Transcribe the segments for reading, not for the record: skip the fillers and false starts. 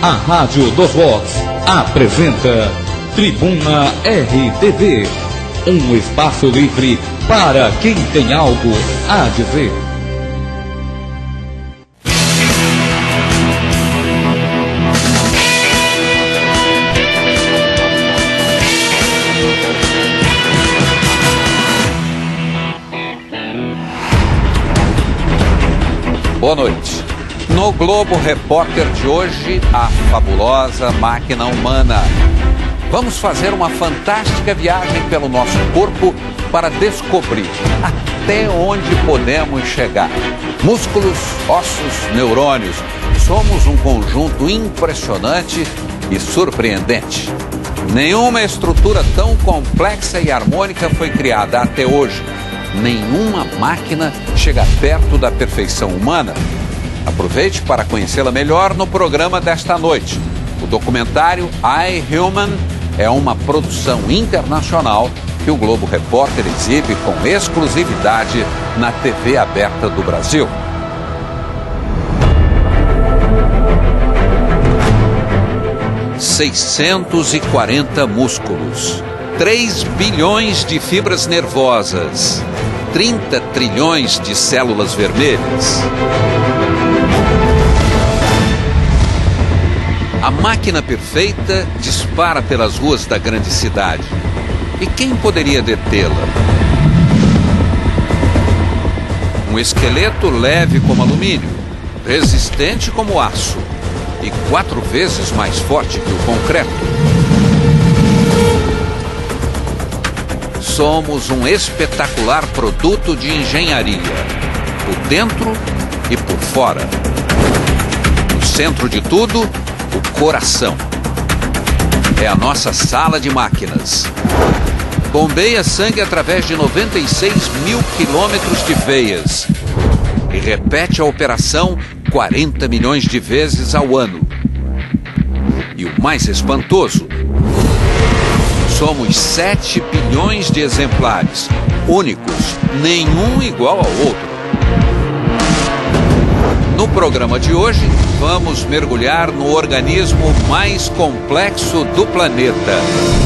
A Rádio dos Vox apresenta Tribuna RTV, um espaço livre para quem tem algo a dizer. Boa noite. No Globo Repórter de hoje, a fabulosa máquina humana. Vamos fazer uma fantástica viagem pelo nosso corpo para descobrir até onde podemos chegar. Músculos, ossos, neurônios. Somos um conjunto impressionante e surpreendente. Nenhuma estrutura tão complexa e harmônica foi criada até hoje. Nenhuma máquina chega perto da perfeição humana. Aproveite para conhecê-la melhor no programa desta noite. O documentário iHuman é uma produção internacional que o Globo Repórter exibe com exclusividade na TV aberta do Brasil. ...640 músculos, 3 bilhões de fibras nervosas, 30 trilhões de células vermelhas. A máquina perfeita dispara pelas ruas da grande cidade. E quem poderia detê-la? Um esqueleto leve como alumínio, resistente como aço e 4 vezes mais forte que o concreto. Somos um espetacular produto de engenharia, por dentro e por fora. No centro de tudo, o coração. É a nossa sala de máquinas. Bombeia sangue através de 96 mil quilômetros de veias e repete a operação 40 milhões de vezes ao ano. E o mais espantoso, somos 7 bilhões de exemplares, únicos, nenhum igual ao outro. No programa de hoje, vamos mergulhar no organismo mais complexo do planeta.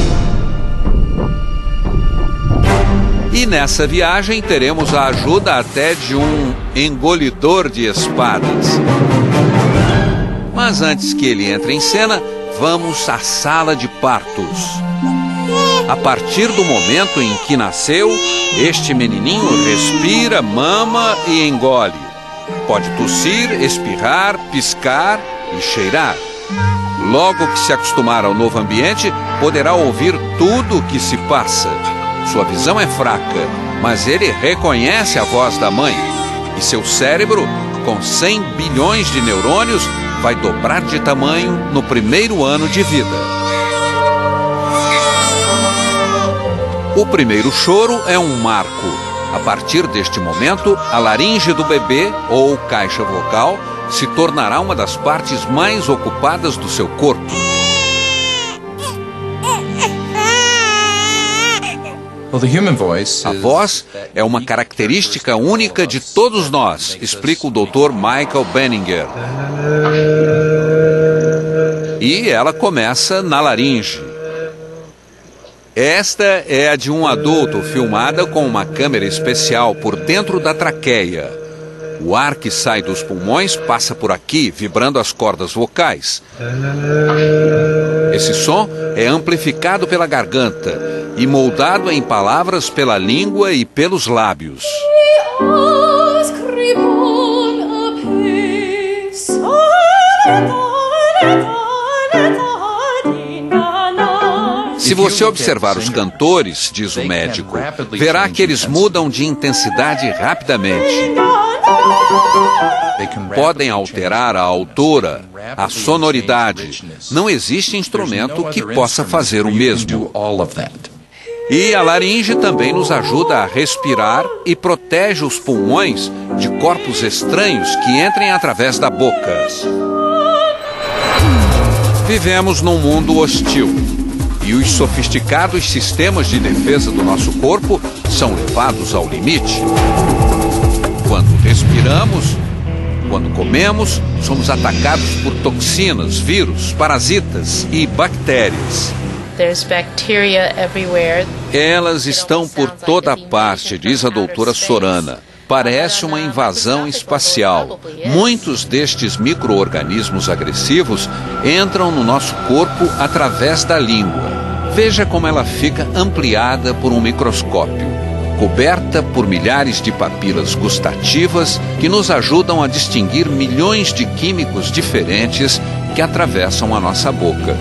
E nessa viagem teremos a ajuda até de um engolidor de espadas. Mas antes que ele entre em cena, vamos à sala de partos. A partir do momento em que nasceu, este menininho respira, mama e engole. Pode tossir, espirrar, piscar e cheirar. Logo que se acostumar ao novo ambiente, poderá ouvir tudo o que se passa. Sua visão é fraca, mas ele reconhece a voz da mãe. E seu cérebro, com 100 bilhões de neurônios, vai dobrar de tamanho no primeiro ano de vida. O primeiro choro é um marco. A partir deste momento, a laringe do bebê, ou caixa vocal, se tornará uma das partes mais ocupadas do seu corpo. A voz é uma característica única de todos nós, explica o Dr. Michael Benninger. E ela começa na laringe. Esta é a de um adulto, filmada com uma câmera especial por dentro da traqueia. O ar que sai dos pulmões passa por aqui, vibrando as cordas vocais. Esse som é amplificado pela garganta e moldado em palavras pela língua e pelos lábios. Se você observar os cantores, diz o médico, verá que eles mudam de intensidade rapidamente. Podem alterar a altura, a sonoridade. Não existe instrumento que possa fazer o mesmo. E a laringe também nos ajuda a respirar e protege os pulmões de corpos estranhos que entrem através da boca. Vivemos num mundo hostil. E os sofisticados sistemas de defesa do nosso corpo são levados ao limite. Quando respiramos, Quando comemos, somos atacados por toxinas, vírus, parasitas e bactérias. Elas estão por toda parte, diz a doutora Sorana. Parece uma invasão espacial. Muitos destes micro-organismos agressivos entram no nosso corpo através da língua. Veja como ela fica ampliada por um microscópio, coberta por milhares de papilas gustativas que nos ajudam a distinguir milhões de químicos diferentes que atravessam a nossa boca.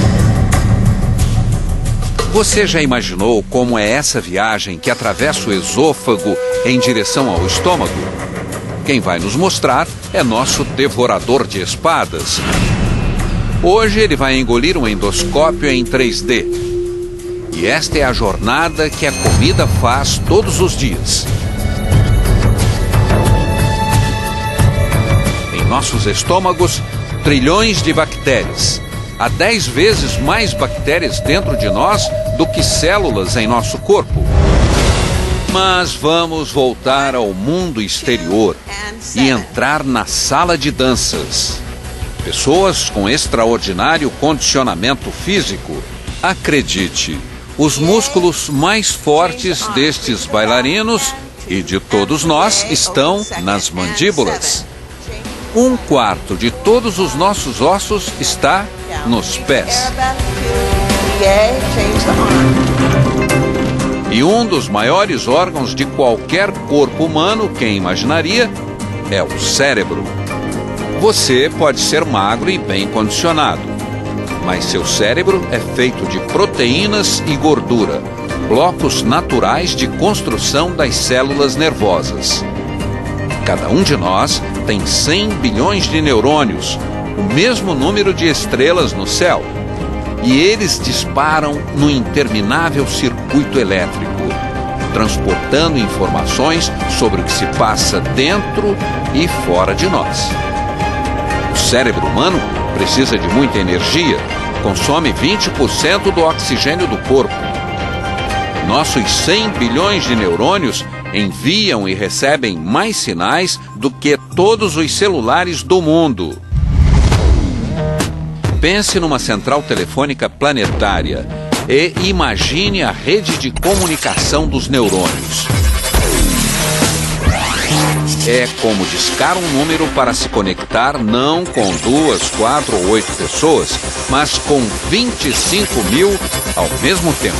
Você já imaginou como é essa viagem que atravessa o esôfago em direção ao estômago? Quem vai nos mostrar é nosso devorador de espadas. Hoje ele vai engolir um endoscópio em 3D. E esta é a jornada que a comida faz todos os dias. Em nossos estômagos, trilhões de bactérias. Há 10 vezes mais bactérias dentro de nós do que células em nosso corpo. Mas vamos voltar ao mundo exterior e entrar na sala de danças. Pessoas com extraordinário condicionamento físico. Acredite, os músculos mais fortes destes bailarinos e de todos nós estão nas mandíbulas. 1/4 de todos os nossos ossos está nos pés. E um dos maiores órgãos de qualquer corpo humano, quem imaginaria, é o cérebro. Você pode ser magro e bem condicionado, mas seu cérebro é feito de proteínas e gordura, blocos naturais de construção das células nervosas. Cada um de nós tem 100 bilhões de neurônios, o mesmo número de estrelas no céu. E eles disparam no interminável circuito elétrico, transportando informações sobre o que se passa dentro e fora de nós. O cérebro humano precisa de muita energia, consome 20% do oxigênio do corpo. Nossos 100 bilhões de neurônios enviam e recebem mais sinais do que todos os celulares do mundo. Pense numa central telefônica planetária e imagine a rede de comunicação dos neurônios. É como discar um número para se conectar não com 2, 4 ou 8 pessoas, mas com 25 mil ao mesmo tempo.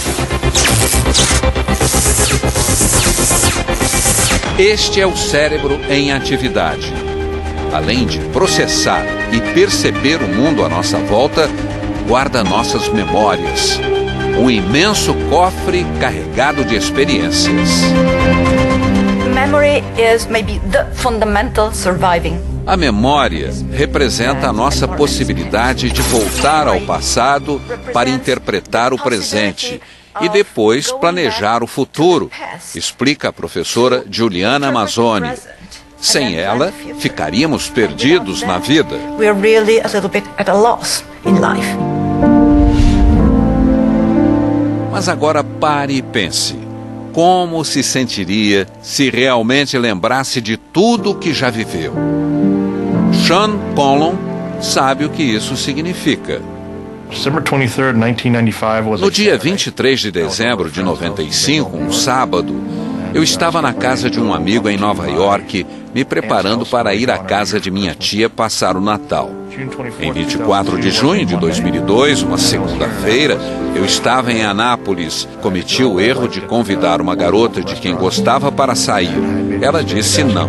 Este é o cérebro em atividade. Além de processar e perceber o mundo à nossa volta, guarda nossas memórias. Um imenso cofre carregado de experiências. Memory is maybe the fundamental surviving. A memória representa a nossa possibilidade de voltar ao passado para interpretar o presente e depois planejar o futuro, explica a professora Juliana Mazzoni. Sem ela, ficaríamos perdidos na vida. We're really a little bit at a loss in life. Mas agora pare e pense. Como se sentiria se realmente lembrasse de tudo o que já viveu? Sean Conlon sabe o que isso significa. No dia 23 de dezembro de 95, um sábado, eu estava na casa de um amigo em Nova York, me preparando para ir à casa de minha tia passar o Natal. Em 24 de junho de 2002, uma segunda-feira, eu estava em Anápolis. Cometi o erro de convidar uma garota de quem gostava para sair. Ela disse não.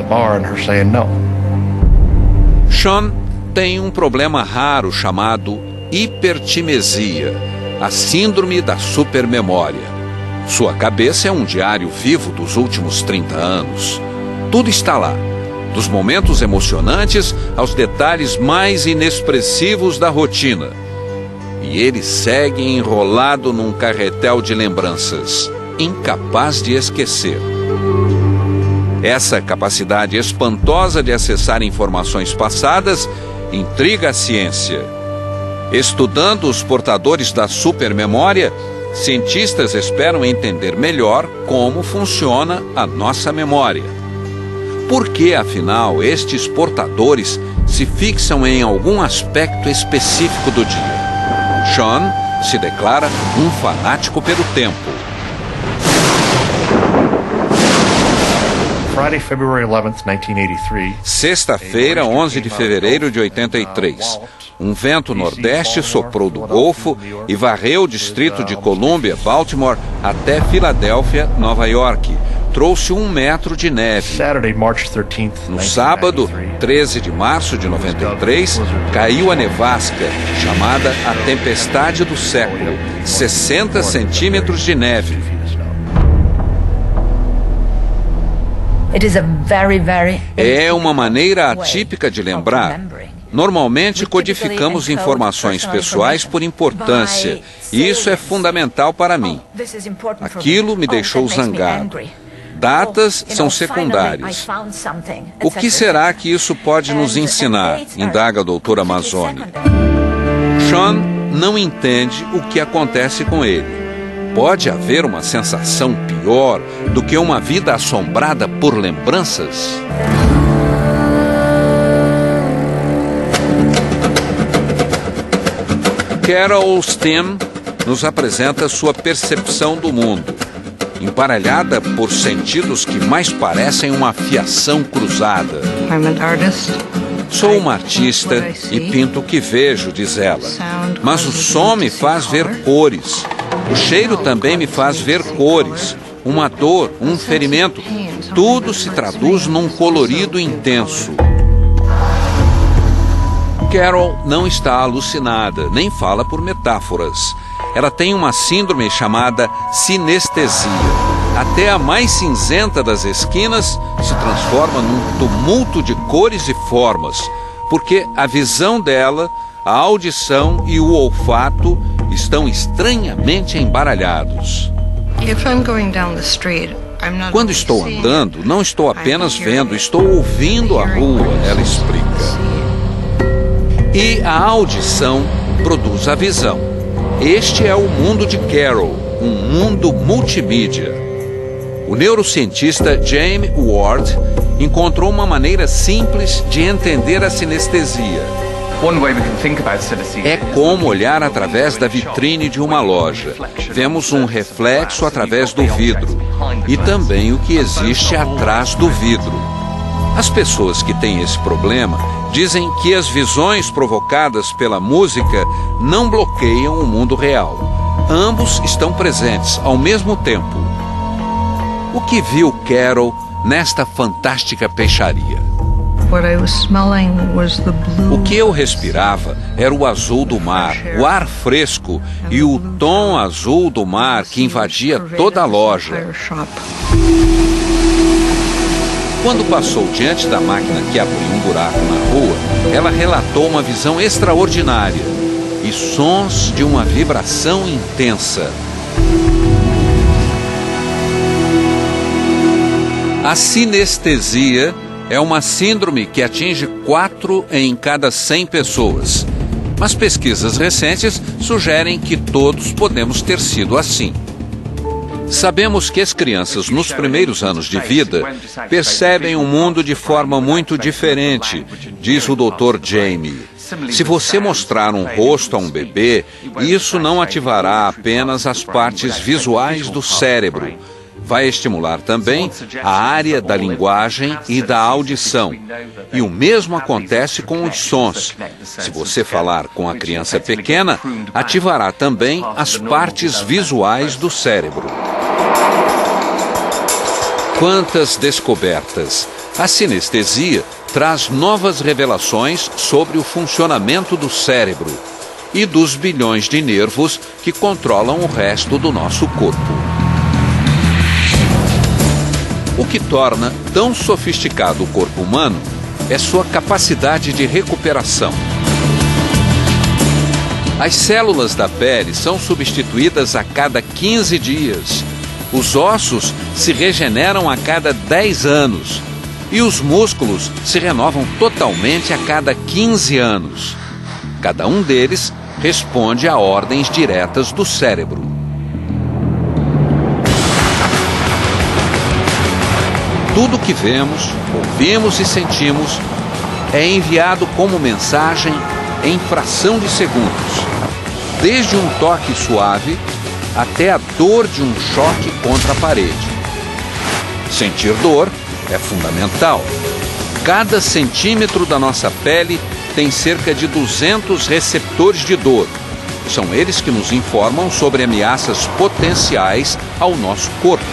Sean tem um problema raro chamado hipertimesia, a síndrome da supermemória. Sua cabeça é um diário vivo dos últimos 30 anos. Tudo está lá, dos momentos emocionantes aos detalhes mais inexpressivos da rotina. E ele segue enrolado num carretel de lembranças, incapaz de esquecer. Essa capacidade espantosa de acessar informações passadas intriga a ciência. Estudando os portadores da supermemória, cientistas esperam entender melhor como funciona a nossa memória. Por que, afinal, estes portadores se fixam em algum aspecto específico do dia? Sean se declara um fanático pelo tempo. Sexta-feira, 11 de fevereiro de 83. Um vento nordeste soprou do Golfo e varreu o distrito de Colômbia, Baltimore, até Filadélfia, Nova York. Trouxe 1 metro de neve. No sábado, 13 de março de 93, caiu a nevasca, chamada a tempestade do século. 60 centímetros de neve. É uma maneira atípica de lembrar. Normalmente codificamos informações pessoais por importância, e isso é fundamental para mim. Aquilo me deixou zangado. Datas são secundárias. O que será que isso pode nos ensinar? Indaga a doutora Mazzoni. Sean não entende o que acontece com ele. Pode haver uma sensação pior do que uma vida assombrada por lembranças? Carol Stem nos apresenta sua percepção do mundo, emparelhada por sentidos que mais parecem uma fiação cruzada. Sou uma artista e pinto o que vejo, diz ela, mas o som me faz ver cores. O cheiro também me faz ver cores, uma dor, um ferimento. Tudo se traduz num colorido intenso. Carol não está alucinada, nem fala por metáforas. Ela tem uma síndrome chamada sinestesia. Até a mais cinzenta das esquinas se transforma num tumulto de cores e formas, porque a visão dela, a audição e o olfato estão estranhamente embaralhados. Quando estou andando, não estou apenas vendo, estou ouvindo a rua, ela explica. E a audição produz a visão. Este é o mundo de Carol, um mundo multimídia. O neurocientista James Ward encontrou uma maneira simples de entender a sinestesia. É como olhar através da vitrine de uma loja. Vemos um reflexo através do vidro e também o que existe atrás do vidro. As pessoas que têm esse problema dizem que as visões provocadas pela música não bloqueiam o mundo real. Ambos estão presentes ao mesmo tempo. O que viu Carol nesta fantástica peixaria? O que eu respirava era o azul do mar, o ar fresco e o tom azul do mar que invadia toda a loja. Quando passou diante da máquina que abriu um buraco na rua, ela relatou uma visão extraordinária e sons de uma vibração intensa. A sinestesia é uma síndrome que atinge 4 em cada 100 pessoas. Mas pesquisas recentes sugerem que todos podemos ter sido assim. Sabemos que as crianças, nos primeiros anos de vida, percebem o mundo de forma muito diferente, diz o Dr. Jamie. Se você mostrar um rosto a um bebê, isso não ativará apenas as partes visuais do cérebro. Vai estimular também a área da linguagem e da audição. E o mesmo acontece com os sons. Se você falar com a criança pequena, ativará também as partes visuais do cérebro. Quantas descobertas! A sinestesia traz novas revelações sobre o funcionamento do cérebro e dos bilhões de nervos que controlam o resto do nosso corpo. O que torna tão sofisticado o corpo humano é sua capacidade de recuperação. As células da pele são substituídas a cada 15 dias. Os ossos se regeneram a cada 10 anos. E os músculos se renovam totalmente a cada 15 anos. Cada um deles responde a ordens diretas do cérebro. tudo que vemos, ouvimos e sentimos é enviado como mensagem em fração de segundos, desde um toque suave até a dor de um choque contra a parede. Sentir dor é fundamental. Cada centímetro da nossa pele tem cerca de 200 receptores de dor. São eles que nos informam sobre ameaças potenciais ao nosso corpo.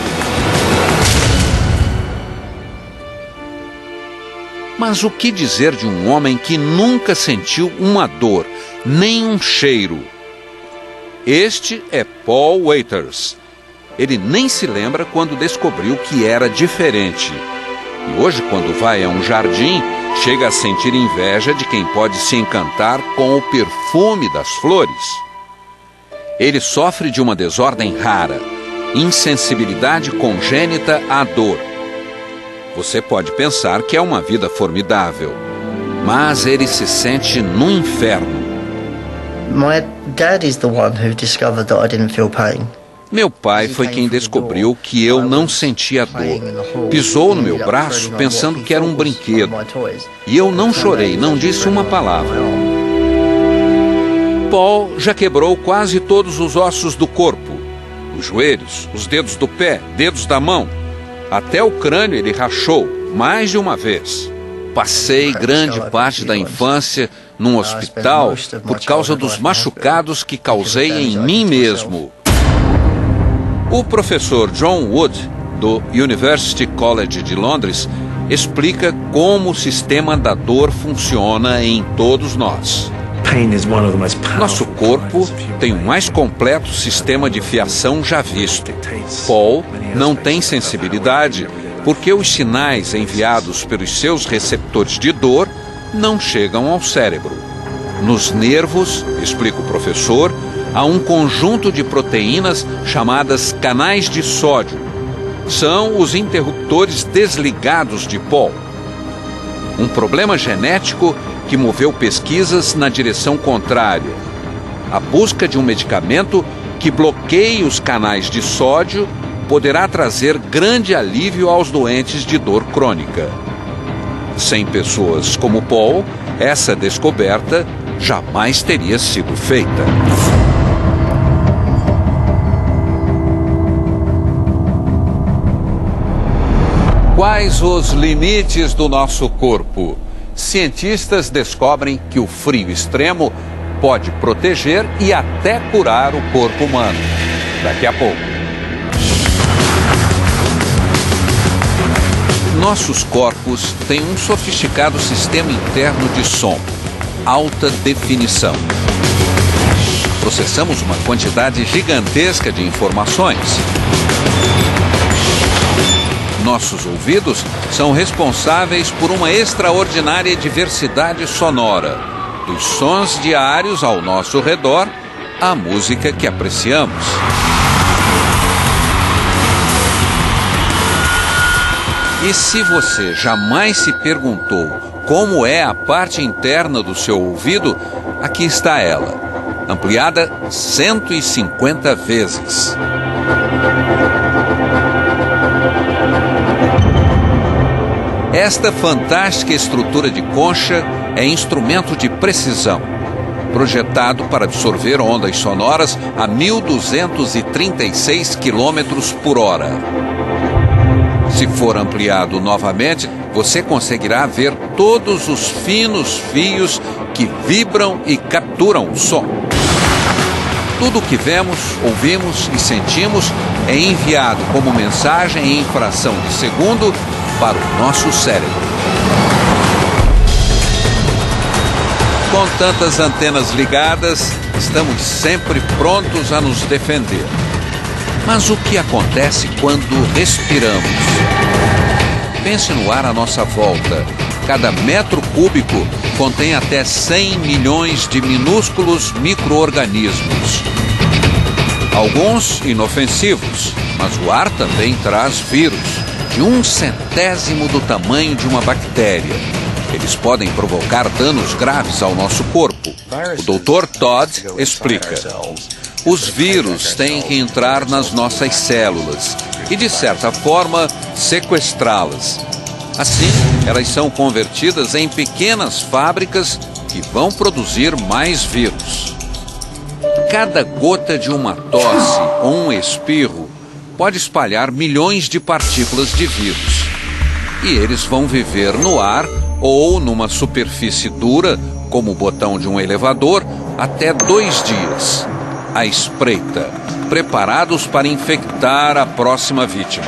Mas o que dizer de um homem que nunca sentiu uma dor, nem um cheiro? Este é Paul Waiters. Ele nem se lembra quando descobriu que era diferente. E hoje, quando vai a um jardim, chega a sentir inveja de quem pode se encantar com o perfume das flores. Ele sofre de uma desordem rara, insensibilidade congênita à dor. Você pode pensar que é uma vida formidável, mas ele se sente no inferno. My dad is the one who discovered that I didn't feel pain. Meu pai foi quem descobriu que eu não sentia dor. Pisou no meu braço pensando que era um brinquedo. E eu não chorei, não disse uma palavra. Paul já quebrou quase todos os ossos do corpo. Os joelhos, os dedos do pé, dedos da mão. Até o crânio ele rachou, mais de uma vez. Passei grande parte da infância num hospital por causa dos machucados que causei em mim mesmo. O professor John Wood, do University College de Londres, explica como o sistema da dor funciona em todos nós. Nosso corpo tem o mais completo sistema de fiação já visto. Paul não tem sensibilidade porque os sinais enviados pelos seus receptores de dor não chegam ao cérebro. Nos nervos, explica o professor, há um conjunto de proteínas chamadas canais de sódio. São os interruptores desligados de Paul. Um problema genético que moveu pesquisas na direção contrária. A busca de um medicamento que bloqueie os canais de sódio poderá trazer grande alívio aos doentes de dor crônica. Sem pessoas como Paul, essa descoberta jamais teria sido feita. Quais os limites do nosso corpo? Cientistas descobrem que o frio extremo pode proteger e até curar o corpo humano. Daqui a pouco. Nossos corpos têm um sofisticado sistema interno de som, alta definição. Processamos uma quantidade gigantesca de informações. Nossos ouvidos são responsáveis por uma extraordinária diversidade sonora, dos sons diários ao nosso redor à música que apreciamos. E se você jamais se perguntou como é a parte interna do seu ouvido, aqui está ela, ampliada 150 vezes. Esta fantástica estrutura de concha é instrumento de precisão, projetado para absorver ondas sonoras a 1.236 km por hora. Se for ampliado novamente, você conseguirá ver todos os finos fios que vibram e capturam o som. Tudo o que vemos, ouvimos e sentimos é enviado como mensagem em fração de segundo para o nosso cérebro. Com tantas antenas ligadas, estamos sempre prontos a nos defender. Mas o que acontece quando respiramos? Pense no ar à nossa volta. Cada metro cúbico contém até 100 milhões de minúsculos micro-organismos. Alguns inofensivos, mas o ar também traz vírus, de 1/100º do tamanho de uma bactéria. Eles podem provocar danos graves ao nosso corpo. O Dr. Todd explica. Os vírus têm que entrar nas nossas células, e, de certa forma, sequestrá-las. Assim, elas são convertidas em pequenas fábricas que vão produzir mais vírus. Cada gota de uma tosse ou um espirro pode espalhar milhões de partículas de vírus. E eles vão viver no ar ou numa superfície dura, como o botão de um elevador, até 2 dias, à espreita, preparados para infectar a próxima vítima.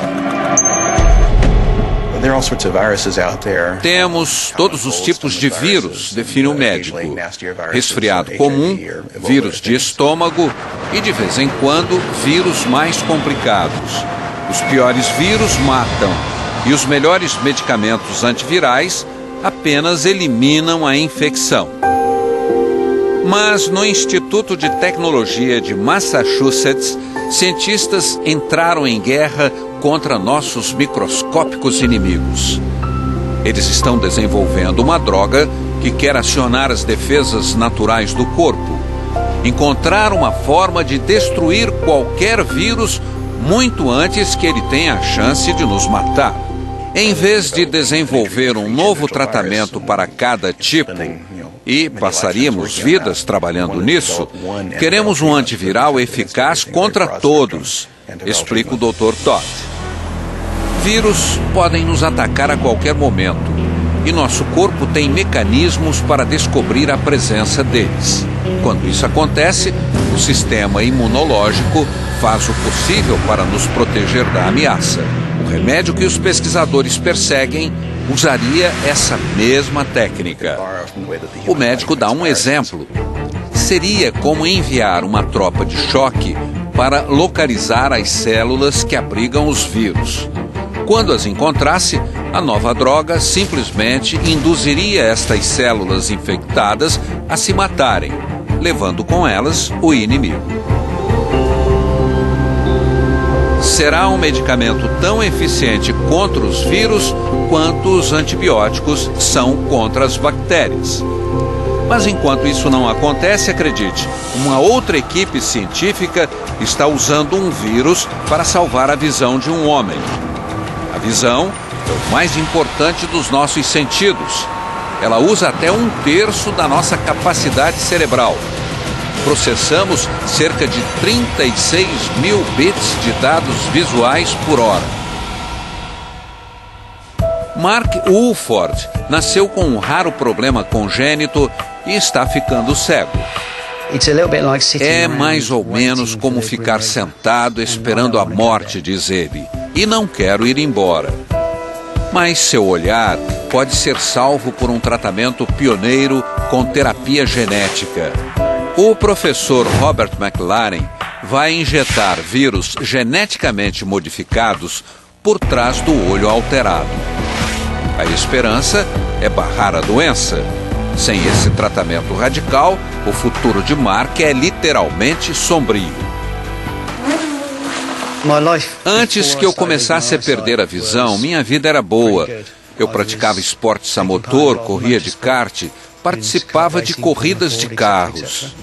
Temos todos os tipos de vírus, define o médico. Resfriado comum, vírus de estômago e, de vez em quando, vírus mais complicados. Os piores vírus matam e os melhores medicamentos antivirais apenas eliminam a infecção. Mas no Instituto de Tecnologia de Massachusetts, cientistas entraram em guerra contra nossos microscópicos inimigos. Eles estão desenvolvendo uma droga que quer acionar as defesas naturais do corpo, encontrar uma forma de destruir qualquer vírus muito antes que ele tenha a chance de nos matar. Em vez de desenvolver um novo tratamento para cada tipo, e passaríamos vidas trabalhando nisso, queremos um antiviral eficaz contra todos, explica o Dr. Todd. Vírus podem nos atacar a qualquer momento, e nosso corpo tem mecanismos para descobrir a presença deles. Quando isso acontece, o sistema imunológico faz o possível para nos proteger da ameaça. O remédio que os pesquisadores perseguem usaria essa mesma técnica. O médico dá um exemplo. Seria como enviar uma tropa de choque para localizar as células que abrigam os vírus. Quando as encontrasse, a nova droga simplesmente induziria estas células infectadas a se matarem, levando com elas o inimigo. Será um medicamento tão eficiente contra os vírus quanto os antibióticos são contra as bactérias. Mas enquanto isso não acontece, acredite, uma outra equipe científica está usando um vírus para salvar a visão de um homem. A visão é o mais importante dos nossos sentidos. Ela usa até 1/3 da nossa capacidade cerebral. Processamos cerca de 36 mil bits de dados visuais por hora. Mark Woolford nasceu com um raro problema congênito e está ficando cego. É mais ou menos como ficar sentado esperando a morte, diz ele, e não quero ir embora. Mas seu olhar pode ser salvo por um tratamento pioneiro com terapia genética. O professor Robert McLaren vai injetar vírus geneticamente modificados por trás do olho alterado. A esperança é barrar a doença. Sem esse tratamento radical, o futuro de Mark é literalmente sombrio. Antes que eu começasse a perder a visão, minha vida era boa. Eu praticava esportes a motor, corria de kart, participava de corridas de carros.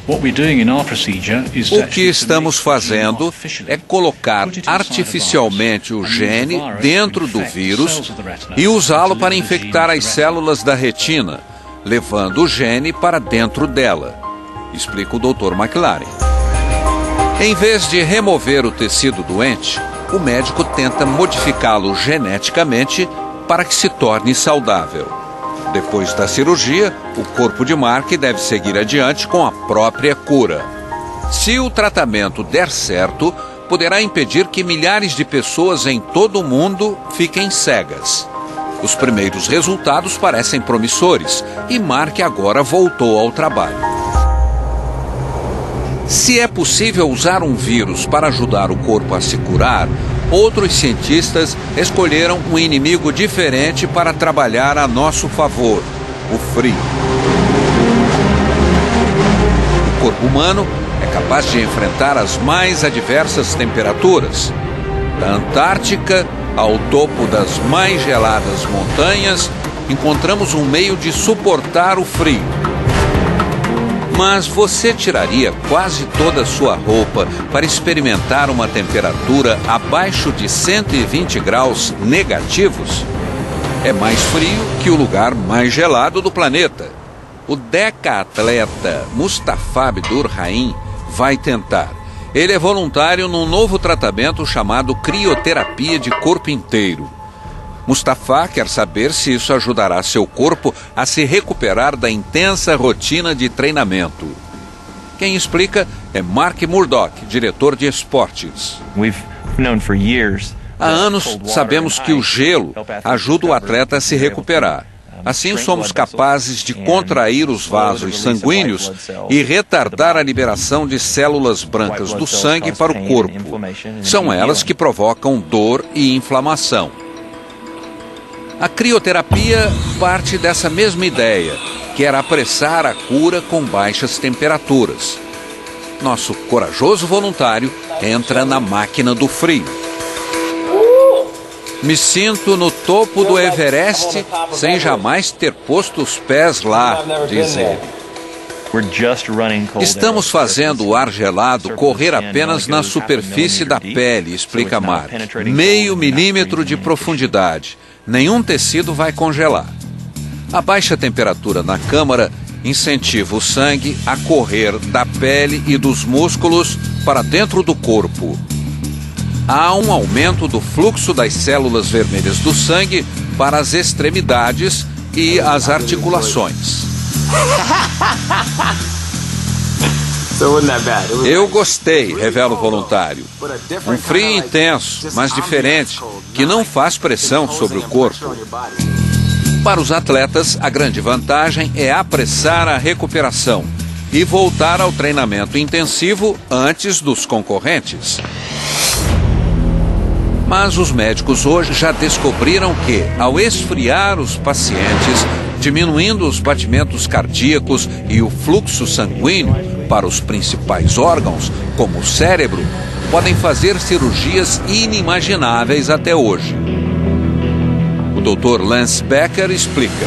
O que estamos fazendo é colocar artificialmente o gene dentro do vírus e usá-lo para infectar as células da retina, levando o gene para dentro dela, explica o Dr. McLaren. Em vez de remover o tecido doente, o médico tenta modificá-lo geneticamente para que se torne saudável. Depois da cirurgia, o corpo de Mark deve seguir adiante com a própria cura. Se o tratamento der certo, poderá impedir que milhares de pessoas em todo o mundo fiquem cegas. Os primeiros resultados parecem promissores e Mark agora voltou ao trabalho. Se é possível usar um vírus para ajudar o corpo a se curar, outros cientistas escolheram um inimigo diferente para trabalhar a nosso favor: o frio. O corpo humano é capaz de enfrentar as mais adversas temperaturas. Da Antártica ao topo das mais geladas montanhas, encontramos um meio de suportar o frio. Mas você tiraria quase toda a sua roupa para experimentar uma temperatura abaixo de 120 graus negativos? É mais frio que o lugar mais gelado do planeta. O deca-atleta Mustafa Abdur-Rahim vai tentar. Ele é voluntário num novo tratamento chamado crioterapia de corpo inteiro. Mustafa quer saber se isso ajudará seu corpo a se recuperar da intensa rotina de treinamento. Quem explica é Mark Murdoch, diretor de esportes. Há anos sabemos que o gelo ajuda o atleta a se recuperar. Assim, somos capazes de contrair os vasos sanguíneos e retardar a liberação de células brancas do sangue para o corpo. São elas que provocam dor e inflamação. A crioterapia parte dessa mesma ideia, que era apressar a cura com baixas temperaturas. Nosso corajoso voluntário entra na máquina do frio. Me sinto no topo do Everest sem jamais ter posto os pés lá, diz ele. Estamos fazendo o ar gelado correr apenas na superfície da pele, explica Mark. Meio milímetro de profundidade. Nenhum tecido vai congelar. A baixa temperatura na câmara incentiva o sangue a correr da pele e dos músculos para dentro do corpo. Há um aumento do fluxo das células vermelhas do sangue para as extremidades e as articulações. Eu gostei, revela o voluntário. Um frio intenso, mas diferente, que não faz pressão sobre o corpo. Para os atletas, a grande vantagem é apressar a recuperação e voltar ao treinamento intensivo antes dos concorrentes. Mas os médicos hoje já descobriram que, ao esfriar os pacientes, diminuindo os batimentos cardíacos e o fluxo sanguíneo para os principais órgãos, como o cérebro, podem fazer cirurgias inimagináveis até hoje. O Dr. Lance Becker explica.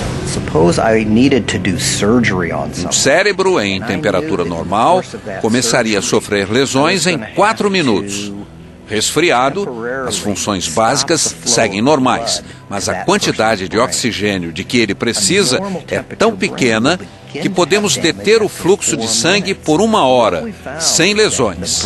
Um cérebro em temperatura normal começaria a sofrer lesões em 4 minutos. Resfriado, as funções básicas seguem normais, mas a quantidade de oxigênio de que ele precisa é tão pequena que podemos deter o fluxo de sangue por 1 hora, sem lesões.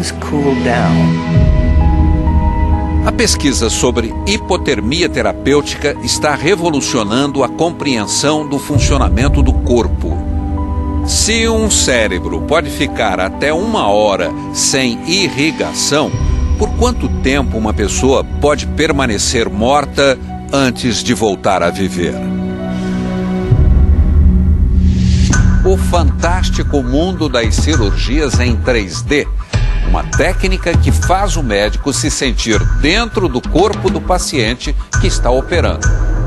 A pesquisa sobre hipotermia terapêutica está revolucionando a compreensão do funcionamento do corpo. Se um cérebro pode ficar até 1 hora sem irrigação, por quanto tempo uma pessoa pode permanecer morta antes de voltar a viver? O fantástico mundo das cirurgias em 3D. Uma técnica que faz o médico se sentir dentro do corpo do paciente que está operando.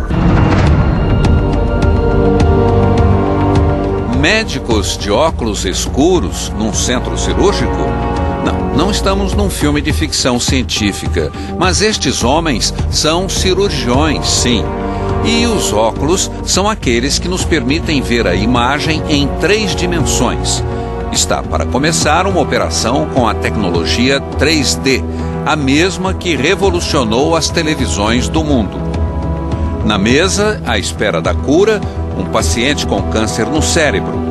Médicos de óculos escuros num centro cirúrgico? Não estamos num filme de ficção científica, mas estes homens são cirurgiões, sim. E os óculos são aqueles que nos permitem ver a imagem em 3 dimensões. Está para começar uma operação com a tecnologia 3D, a mesma que revolucionou as televisões do mundo. Na mesa, à espera da cura, um paciente com câncer no cérebro.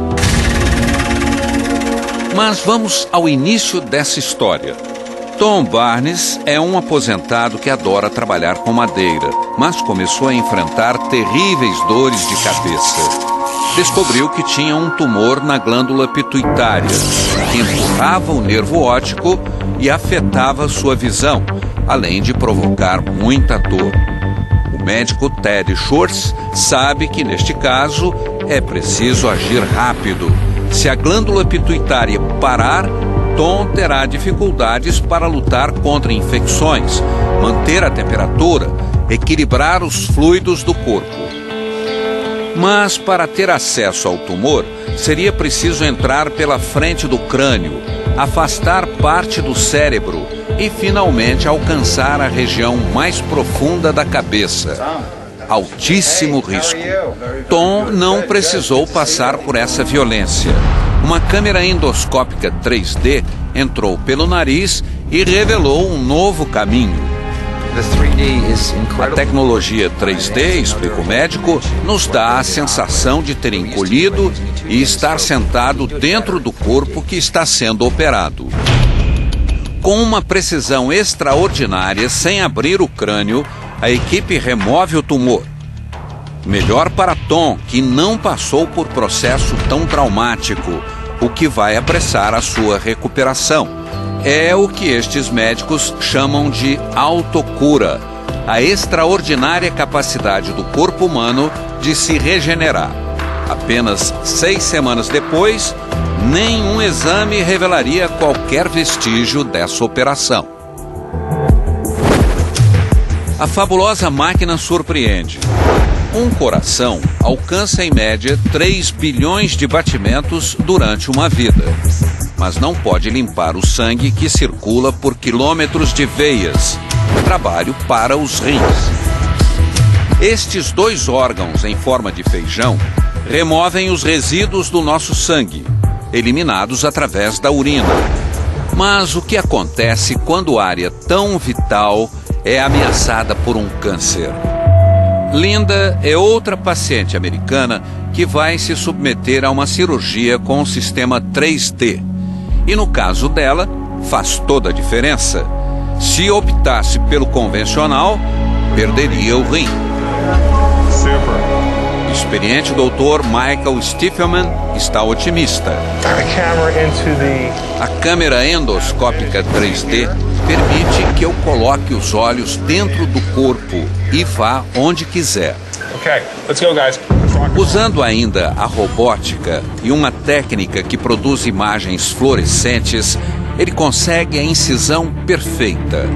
Mas vamos ao início dessa história. Tom Barnes é um aposentado que adora trabalhar com madeira, mas começou a enfrentar terríveis dores de cabeça. Descobriu que tinha um tumor na glândula pituitária, que empurrava o nervo óptico e afetava sua visão, além de provocar muita dor. O médico Ted Schwartz sabe que, neste caso, é preciso agir rápido. Se a glândula pituitária parar, Tom terá dificuldades para lutar contra infecções, manter a temperatura, equilibrar os fluidos do corpo. Mas para ter acesso ao tumor, seria preciso entrar pela frente do crânio, afastar parte do cérebro e finalmente alcançar a região mais profunda da cabeça. Altíssimo risco. Tom não precisou passar por essa violência. Uma câmera endoscópica 3D entrou pelo nariz e revelou um novo caminho. A tecnologia 3D, explica o médico, nos dá a sensação de ter encolhido e estar sentado dentro do corpo que está sendo operado. Com uma precisão extraordinária, sem abrir o crânio, a equipe remove o tumor. Melhor para Tom, que não passou por processo tão traumático, o que vai apressar a sua recuperação. É o que estes médicos chamam de autocura, a extraordinária capacidade do corpo humano de se regenerar. Apenas 6 semanas depois, nenhum exame revelaria qualquer vestígio dessa operação. A fabulosa máquina surpreende. Um coração alcança em média 3 bilhões de batimentos durante uma vida, mas não pode limpar o sangue que circula por quilômetros de veias. Trabalho para os rins. Estes 2 órgãos em forma de feijão removem os resíduos do nosso sangue, eliminados através da urina. Mas o que acontece quando a área tão vital é ameaçada por um câncer? Linda é outra paciente americana que vai se submeter a uma cirurgia com o sistema 3D. E no caso dela, faz toda a diferença. Se optasse pelo convencional, perderia o rim. O experiente Dr. Michael Stifelman está otimista. A câmera endoscópica 3D permite que eu coloque os olhos dentro do corpo e vá onde quiser. Usando ainda a robótica e uma técnica que produz imagens fluorescentes, ele consegue a incisão perfeita.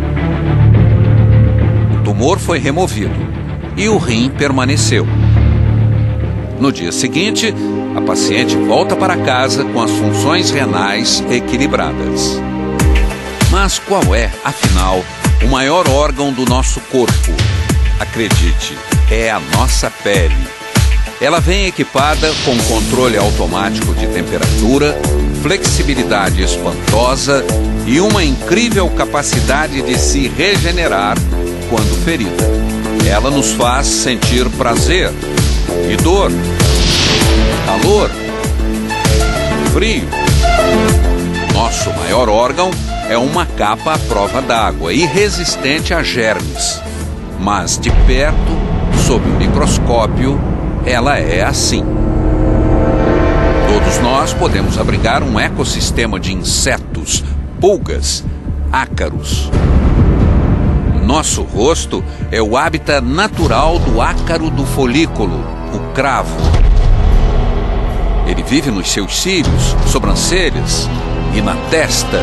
O tumor foi removido e o rim permaneceu. No dia seguinte, a paciente volta para casa com as funções renais equilibradas. Mas qual é, afinal, o maior órgão do nosso corpo? Acredite, é a nossa pele. Ela vem equipada com controle automático de temperatura, flexibilidade espantosa e uma incrível capacidade de se regenerar quando ferida. Ela nos faz sentir prazer e dor, calor, frio. Nosso maior órgão é uma capa à prova d'água e resistente a germes. Mas de perto, sob o microscópio, ela é assim. Todos nós podemos abrigar um ecossistema de insetos, pulgas, ácaros. Nosso rosto é o hábitat natural do ácaro do folículo, o cravo. Ele vive nos seus cílios, sobrancelhas e na testa.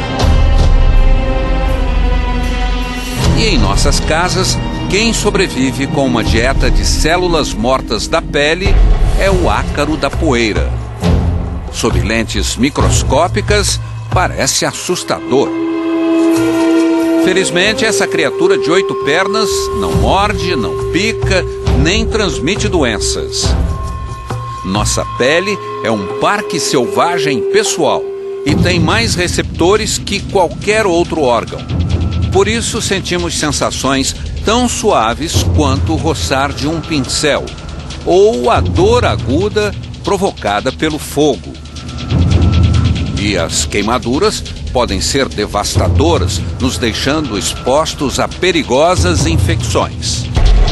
E em nossas casas, quem sobrevive com uma dieta de células mortas da pele é o ácaro da poeira. Sob lentes microscópicas, parece assustador. Felizmente, essa criatura de 8 pernas não morde, não pica, nem transmite doenças. Nossa pele é um parque selvagem pessoal e tem mais receptores que qualquer outro órgão. Por isso, sentimos sensações tão suaves quanto o roçar de um pincel ou a dor aguda provocada pelo fogo. E as queimaduras podem ser devastadoras, nos deixando expostos a perigosas infecções.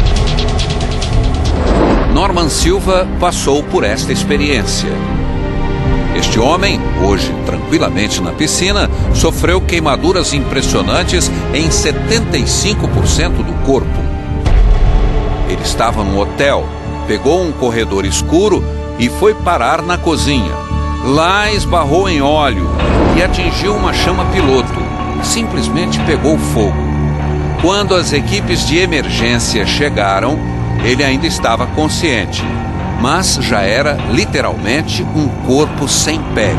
Norman Silva passou por esta experiência. Este homem, hoje tranquilamente na piscina, sofreu queimaduras impressionantes em 75% do corpo. Ele estava num hotel, pegou um corredor escuro e foi parar na cozinha. Lá esbarrou em óleo e atingiu uma chama piloto. Simplesmente pegou fogo. Quando as equipes de emergência chegaram, ele ainda estava consciente, mas já era literalmente um corpo sem pele.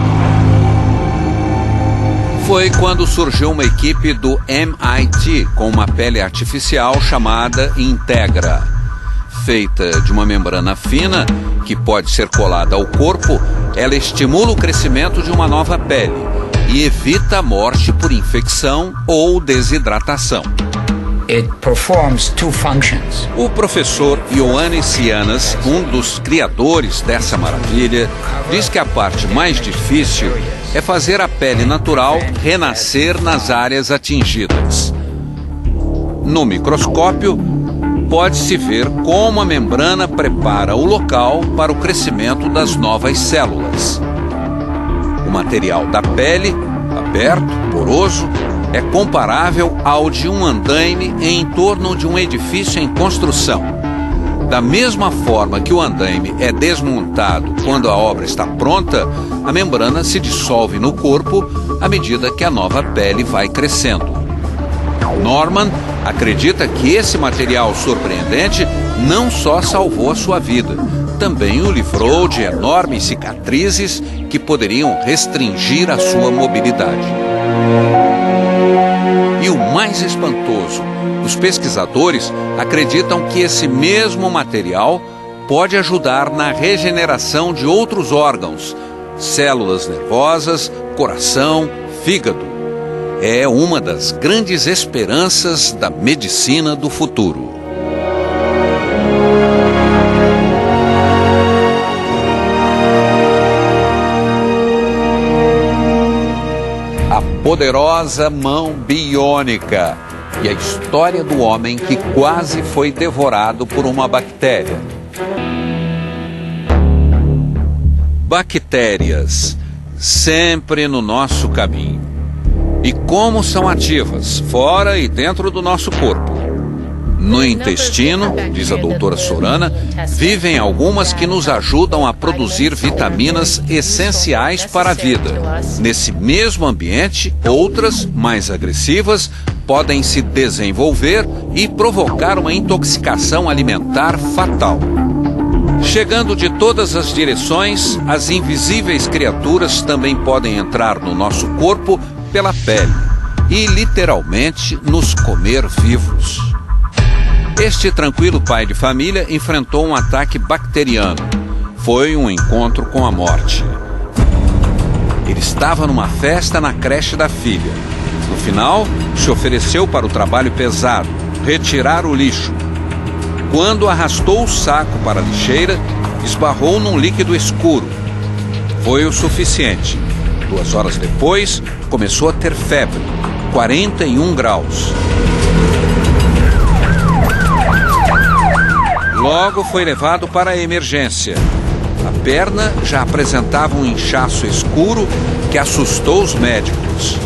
Foi quando surgiu uma equipe do MIT com uma pele artificial chamada Integra. Feita de uma membrana fina que pode ser colada ao corpo ela estimula o crescimento de uma nova pele e evita a morte por infecção ou desidratação. It performs two functions. O professor Ioannis Sianas, um dos criadores dessa maravilha, diz que a parte mais difícil é fazer a pele natural renascer nas áreas atingidas. No microscópio, pode-se ver como a membrana prepara o local para o crescimento das novas células. O material da pele, aberto, poroso, é comparável ao de um andaime em torno de um edifício em construção. Da mesma forma que o andaime é desmontado quando a obra está pronta, a membrana se dissolve no corpo à medida que a nova pele vai crescendo. Norman acredita que esse material surpreendente não só salvou a sua vida, também o livrou de enormes cicatrizes que poderiam restringir a sua mobilidade. E o mais espantoso, os pesquisadores acreditam que esse mesmo material pode ajudar na regeneração de outros órgãos, células nervosas, coração, fígado. É uma das grandes esperanças da medicina do futuro. A poderosa mão biônica e a história do homem que quase foi devorado por uma bactéria. Bactérias, sempre no nosso caminho. E como são ativas, fora e dentro do nosso corpo. No intestino, diz a doutora Sorana, vivem algumas que nos ajudam a produzir vitaminas essenciais para a vida. Nesse mesmo ambiente, outras, mais agressivas, podem se desenvolver e provocar uma intoxicação alimentar fatal. Chegando de todas as direções, as invisíveis criaturas também podem entrar no nosso corpo pela pele e literalmente nos comer vivos. Este tranquilo pai de família enfrentou um ataque bacteriano. Foi um encontro com a morte. Ele estava numa festa na creche da filha. No final, se ofereceu para o trabalho pesado, retirar o lixo. Quando arrastou o saco para a lixeira, esbarrou num líquido escuro. Foi o suficiente. 2 horas depois, começou a ter febre, 41 graus. Logo foi levado para a emergência. A perna já apresentava um inchaço escuro que assustou os médicos.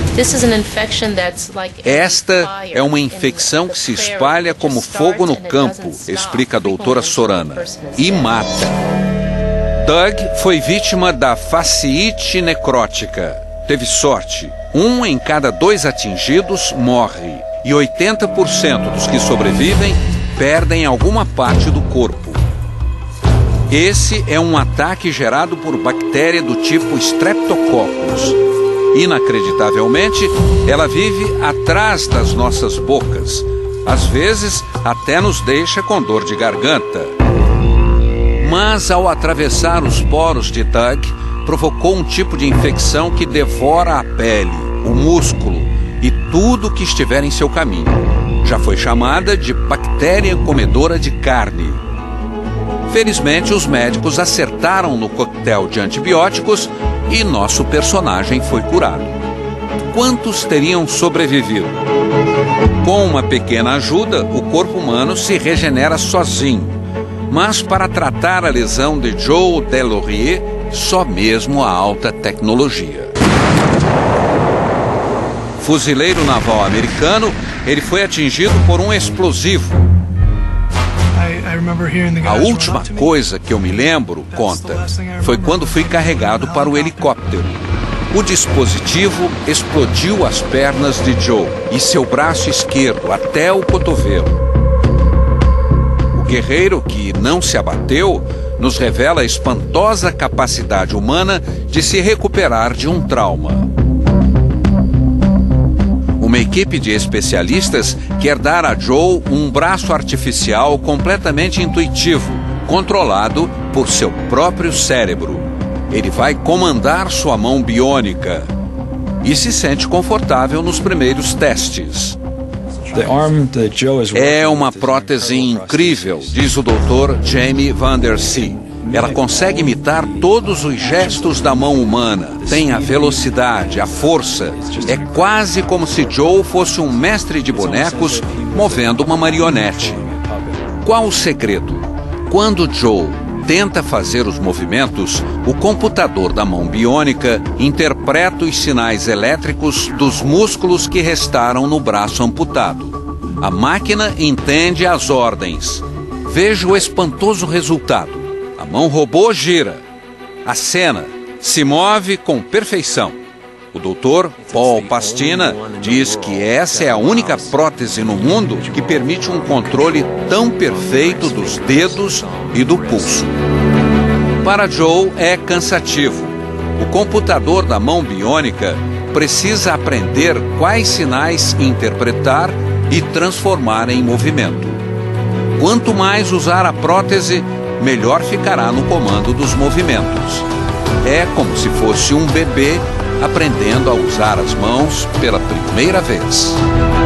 Esta é uma infecção que se espalha como fogo no campo, explica a doutora Sorana, e mata. Doug foi vítima da fasciite necrótica. Teve sorte. 1 em cada 2 atingidos morre. E 80% dos que sobrevivem perdem alguma parte do corpo. Esse é um ataque gerado por bactéria do tipo Streptococcus. Inacreditavelmente, ela vive atrás das nossas bocas. Às vezes, até nos deixa com dor de garganta. Mas ao atravessar os poros de Doug, provocou um tipo de infecção que devora a pele, o músculo e tudo que estiver em seu caminho. Já foi chamada de bactéria comedora de carne. Felizmente, os médicos acertaram no coquetel de antibióticos e nosso personagem foi curado. Quantos teriam sobrevivido? Com uma pequena ajuda, o corpo humano se regenera sozinho. Mas para tratar a lesão de Joe Deslauriers, só mesmo a alta tecnologia. Fuzileiro naval americano, ele foi atingido por um explosivo. A última coisa que eu me lembro, conta, foi quando fui carregado para o helicóptero. O dispositivo explodiu as pernas de Joe e seu braço esquerdo até o cotovelo. O guerreiro que não se abateu nos revela a espantosa capacidade humana de se recuperar de um trauma. Uma equipe de especialistas quer dar a Joe um braço artificial completamente intuitivo, controlado por seu próprio cérebro. Ele vai comandar sua mão biônica e se sente confortável nos primeiros testes. É uma prótese incrível, diz o Dr. Jamie Van Der Zee. Ela consegue imitar todos os gestos da mão humana. Tem a velocidade, a força. É quase como se Joe fosse um mestre de bonecos movendo uma marionete. Qual o segredo? Quando Joe tenta fazer os movimentos, o computador da mão biônica interpreta os sinais elétricos dos músculos que restaram no braço amputado. A máquina entende as ordens. Veja o espantoso resultado. A mão robô gira. A cena se move com perfeição. O Dr. Paul Pastina diz que essa é a única prótese no mundo que permite um controle tão perfeito dos dedos e do pulso. Para Joe é cansativo. O computador da mão biônica precisa aprender quais sinais interpretar e transformar em movimento. Quanto mais usar a prótese, melhor ficará no comando dos movimentos. É como se fosse um bebê aprendendo a usar as mãos pela primeira vez.